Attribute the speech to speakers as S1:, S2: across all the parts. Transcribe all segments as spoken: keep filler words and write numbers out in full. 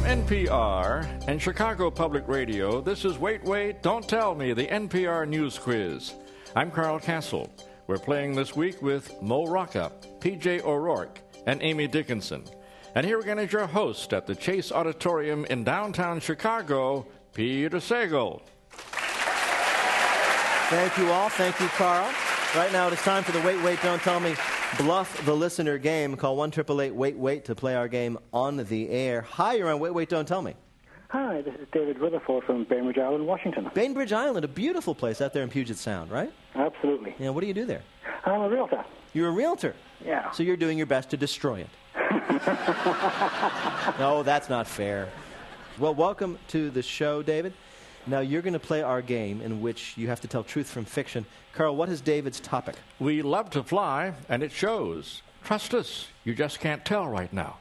S1: From N P R and Chicago Public Radio, this is Wait, Wait, Don't Tell Me, the N P R News Quiz. I'm Carl Castle. We're playing this week with Mo Rocca, P J O'Rourke, and Amy Dickinson. And here again is your host at the Chase Auditorium in downtown Chicago, Peter Sagal.
S2: Thank you all. Thank you, Carl. Right now it is time for the Wait, Wait, Don't Tell Me Bluff the Listener game. Call one eight eight eight wait wait to play our game on the air. Hi, you're on Wait, Wait, Don't Tell Me.
S3: Hi, this is David Rutherford from Bainbridge Island, Washington.
S2: Bainbridge Island, a beautiful place out there in Puget Sound, right?
S3: Absolutely.
S2: Yeah, what do you do there?
S3: I'm a realtor.
S2: You're a realtor?
S3: Yeah.
S2: So you're doing your best to destroy it. No, that's not fair. Well, welcome to the show, David. Now, you're going to play our game in which you have to tell truth from fiction. Carl, what is David's topic?
S1: We love to fly, and it shows. Trust us, you just can't tell right now.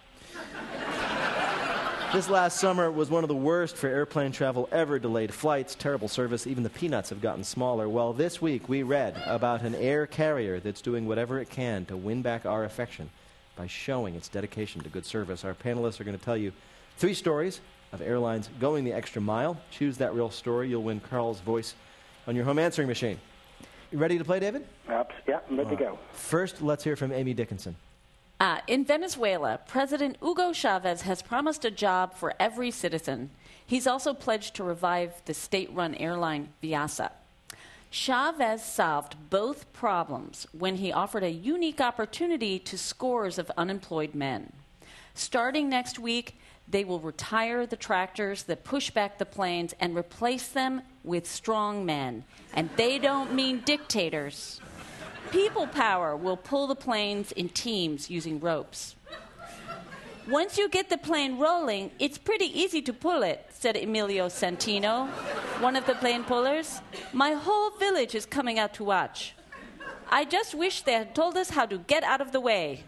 S2: This last summer was one of the worst for airplane travel ever. Delayed flights, terrible service, even the peanuts have gotten smaller. Well, this week we read about an air carrier that's doing whatever it can to win back our affection by showing its dedication to good service. Our panelists are going to tell you three stories of airlines going the extra mile. Choose that real story. You'll win Carl's voice on your home answering machine. You ready to play, David?
S3: Oops, yeah, I'm ready to go.
S2: First, let's hear from Amy Dickinson.
S4: Uh, in Venezuela, President Hugo Chavez has promised a job for every citizen. He's also pledged to revive the state-run airline Viasa. Chavez solved both problems when he offered a unique opportunity to scores of unemployed men. Starting next week, they will retire the tractors that push back the planes and replace them with strong men. And they don't mean dictators. People power will pull the planes in teams using ropes. Once you get the plane rolling, it's pretty easy to pull it, said Emilio Santino, one of the plane pullers. My whole village is coming out to watch. I just wish they had told us how to get out of the way.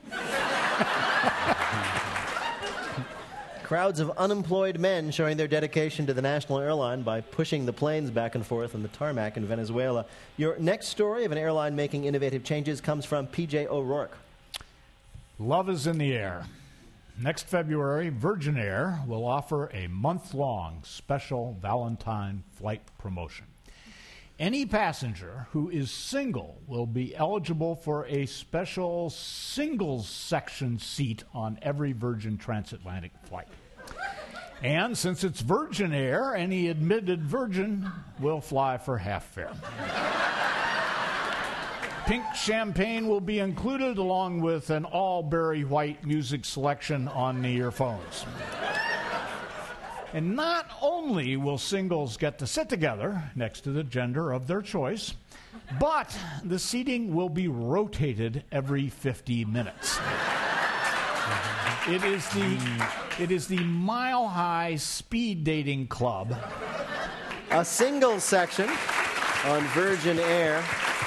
S2: Crowds of unemployed men showing their dedication to the national airline by pushing the planes back and forth on the tarmac in Venezuela. Your next story of an airline making innovative changes comes from P J O'Rourke.
S5: Love is in the air. Next February, Virgin Air will offer a month-long special Valentine flight promotion. Any passenger who is single will be eligible for a special singles section seat on every Virgin transatlantic flight. And since it's Virgin Air, any admitted virgin will fly for half fare. Pink champagne will be included along with an all-berry white music selection on the earphones. And not only will singles get to sit together next to the gender of their choice, but the seating will be rotated every fifty minutes. It is the it is the Mile High Speed Dating Club.
S2: A singles section on Virgin Air.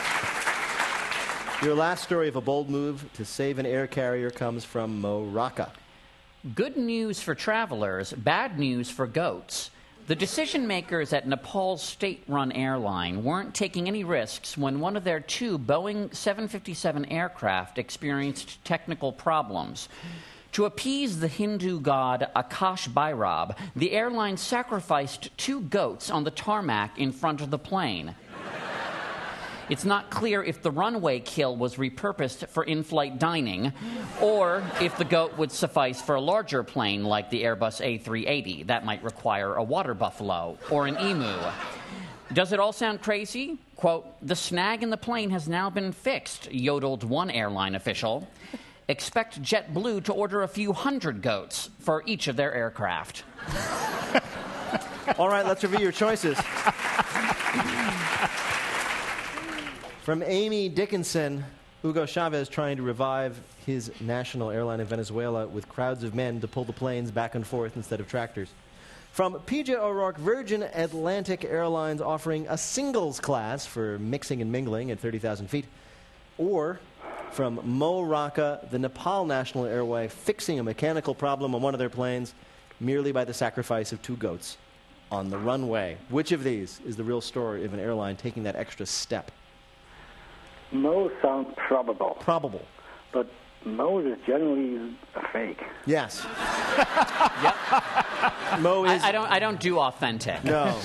S2: Your last story of a bold move to save an air carrier comes from Mo Rocca.
S6: Good news for travelers, bad news for goats. The decision makers at Nepal's state-run airline weren't taking any risks when one of their two Boeing seven fifty-seven aircraft experienced technical problems. To appease the Hindu god Akash Bhairab, the airline sacrificed two goats on the tarmac in front of the plane. It's not clear if the runway kill was repurposed for in-flight dining or if the goat would suffice for a larger plane like the Airbus A three eighty. That might require a water buffalo or an emu. Does it all sound crazy? Quote, the snag in the plane has now been fixed, yodeled one airline official. Expect JetBlue to order a few hundred goats for each of their aircraft.
S2: All right, let's review your choices. From Amy Dickinson, Hugo Chavez trying to revive his national airline in Venezuela with crowds of men to pull the planes back and forth instead of tractors. From P J O'Rourke, Virgin Atlantic Airlines offering a singles class for mixing and mingling at thirty thousand feet. Or from Mo Rocca, the Nepal National Airway fixing a mechanical problem on one of their planes merely by the sacrifice of two goats on the runway. Which of these is the real story of an airline taking that extra step?
S3: Mo sounds probable.
S2: Probable.
S3: But Mo is generally a fake.
S2: Yes.
S6: Yep.
S2: Mo is...
S6: I, I don't. I don't do authentic.
S2: No.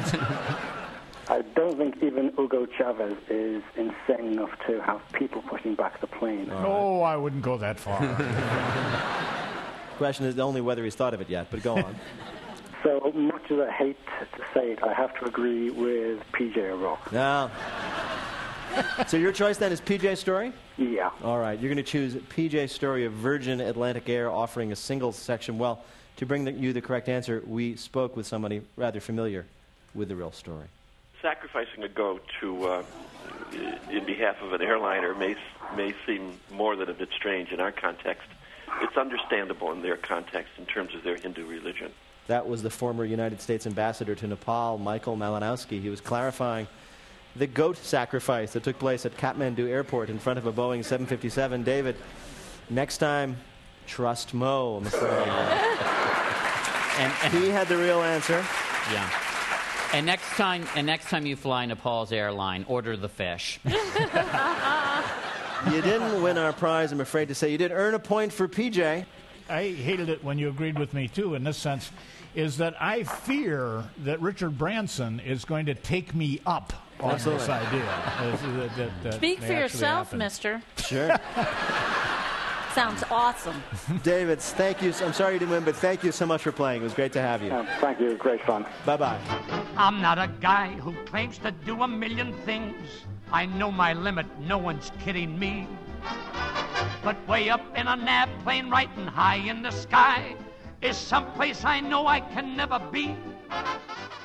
S3: I don't think even Hugo Chavez is insane enough to have people pushing back the plane.
S5: No, I wouldn't go that far.
S2: Question is only whether he's thought of it yet, but go on.
S3: So much as I hate to say it, I have to agree with P J O'Rourke.
S2: No. So your choice then is P J Story?
S3: Yeah.
S2: All right, you're going to choose P J Story of Virgin Atlantic Air offering a single section. Well, to bring the, you the correct answer, we spoke with somebody rather familiar with the real story.
S7: Sacrificing a goat to, uh, in behalf of an airliner may may seem more than a bit strange in our context. It's understandable in their context in terms of their Hindu religion.
S2: That was the former United States ambassador to Nepal, Michael Malinowski. He was clarifying the goat sacrifice that took place at Kathmandu Airport in front of a Boeing seven fifty-seven. David, next time, trust Mo, I'm afraid.
S6: and, and
S2: he had the real answer.
S6: Yeah. And next time, and next time you fly Nepal's airline, order the fish.
S2: You didn't win our prize, I'm afraid to say. You did earn a point for P J.
S5: I hated it when you agreed with me, too, in this sense, is that I fear that Richard Branson is going to take me up on
S2: Absolutely.
S5: this idea. That, that, that, that
S4: Speak
S5: may
S4: for
S5: actually
S4: yourself,
S5: happen.
S4: mister.
S2: Sure.
S4: Sounds awesome.
S2: David, thank you. I'm sorry you didn't win, but thank you so much for playing. It was great to have you.
S3: Um, thank you. Great fun.
S2: Bye-bye.
S8: I'm not a guy who claims to do a million things. I know my limit, no one's kidding me. But way up in a nav plane right and high in the sky is someplace I know I can never be.